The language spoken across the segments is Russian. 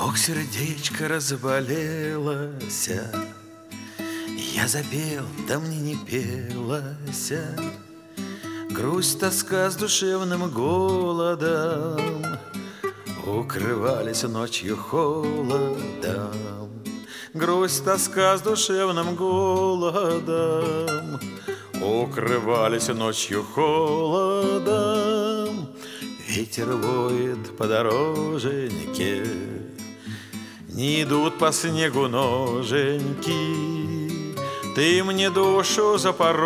Ох, сердечко разболелося, я запел, да мне не пелося. Грусть, тоска с душевным голодом укрывались ночью холодом. Грусть, тоска с душевным голодом укрывались ночью холодом. Ветер воет по дороженьке, не идут по снегу ноженьки. Ты мне душу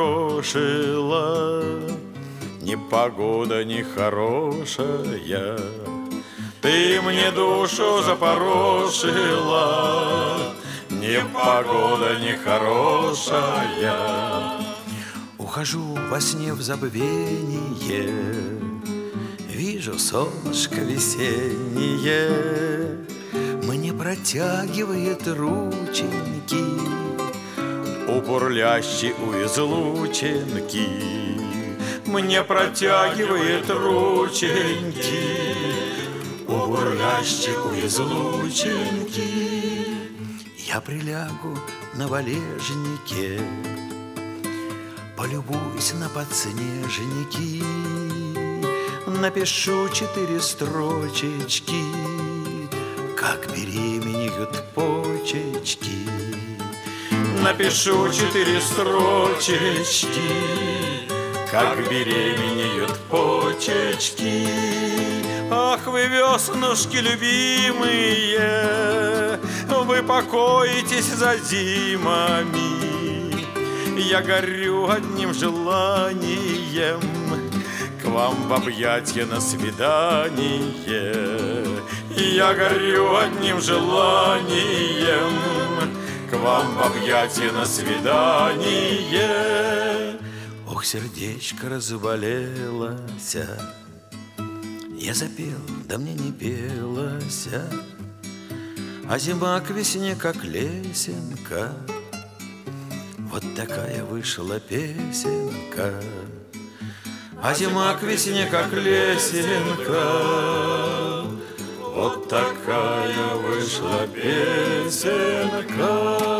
запорошила, непогода нехорошая. Ты мне душу запорошила, непогода нехорошая. Ухожу во сне в забвение, вижу солнышко весеннее, мне протягивает рученьки у бурлящей у излучинки. Мне протягивает рученьки у бурлящей у излучинки. Я прилягу на валежнике, полюбуюсь на подснежники, напишу 4 строчечки, как беременеют почечки. Напишу 4 строчечки, как беременеют почечки. Ах, вы, веснушки любимые, вы покоитесь за зимами. Я горю одним желанием к вам в объятья на свидание. Я горю одним желанием к вам в объятья на свидание. Ох, сердечко разболелося, я запел, да мне не пелося. А зима к весне, как лесенка, вот такая вышла песенка. А зима к весне, как лесенка, вот такая вышла песенка.